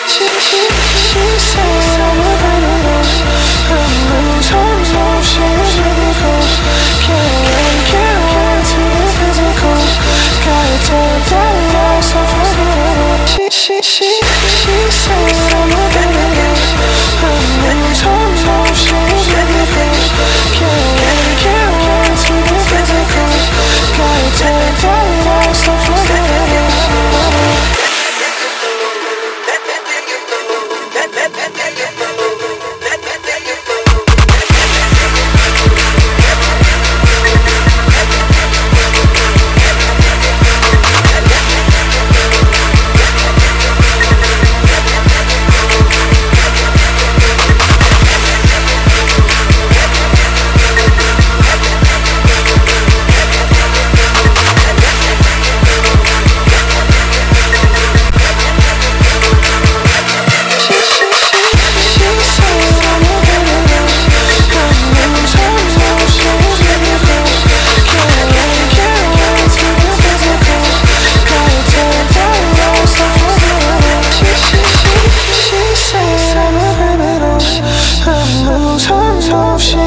She said I'm a criminal. I'm lose emotions with the cold. Can't wait to the physical. Gotta take that loss off my head. She said I'm a criminal. I'm lose emotions with the cold. Can't wait to the physical. Gotta take that loss off my head. She said I'm a criminal. I'm lose her emotions.